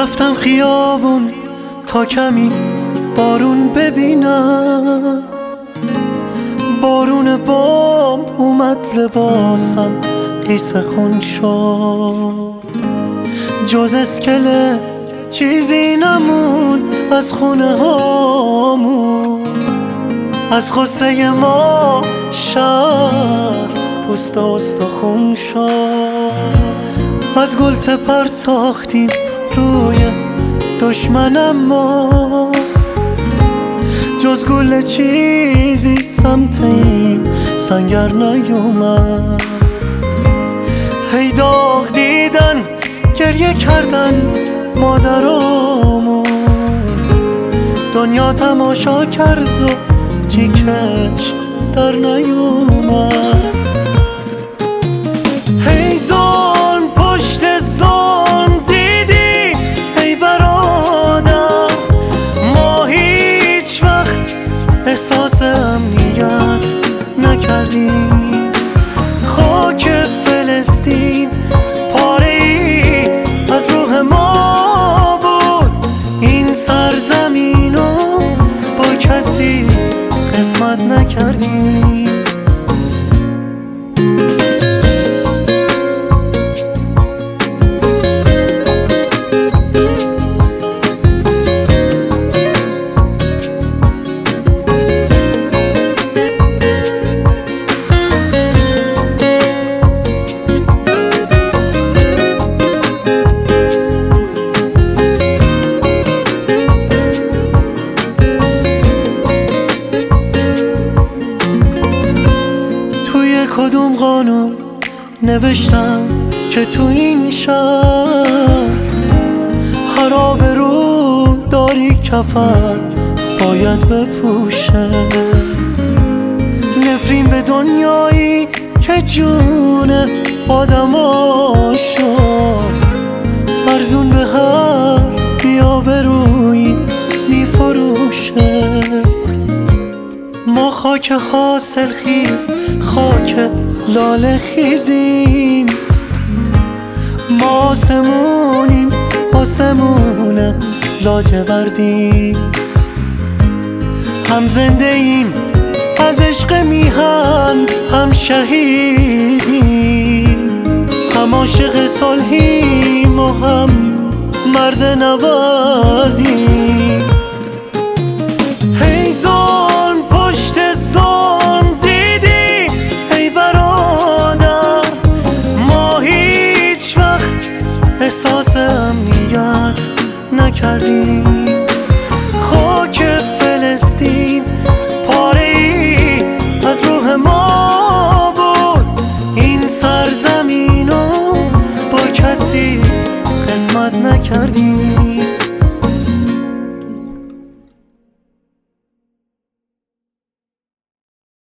رفتم خیابون تا کمی بارون ببینم. بارون بام اومد لباسم قیس خون شد. جز اسکله چیزی نمون از خونه هامون. از غصه ما شهر پوست استخون شد. از گل سپر ساختیم روی دشمنم ما. جز گل چیزی سمت این سنگر نیومد. هی داغ دیدن گریه کردن مادرامون. دنیا تماشا کرد و چیکش در نیومد. هی ظلم پشت ظلم دیدی ای برادر. ما هیچ وقت احساس امنیت نکردیم. خاک فلسطین پاره ای از روح ما بود. این سرزمینو با کسی قسمت نکردیم. کدوم قانون نوشتم که تو این شهر هر آبرو داری کفن باید بپوشه. نفرین به دنیایی که جون آدما شد. ارزون به هر بی‌آبرویی میفروشه. ما خاک حاصل خیز خاک لاله خیزیم. ما آسمونیم آسمون لاجوردیم. هم زنده ایم از عشق میهن هم شهیدیم. هم عاشق صلحیم و هم مرد نبردیم. هی ظلم پشت ظلم دیدی ای برادر. ما هیچ وقت احساس امنیت نکردیم. خاک فلسطین پاره ای از روح ما بود. این سرزمینو با کسی قسمت نکردیم.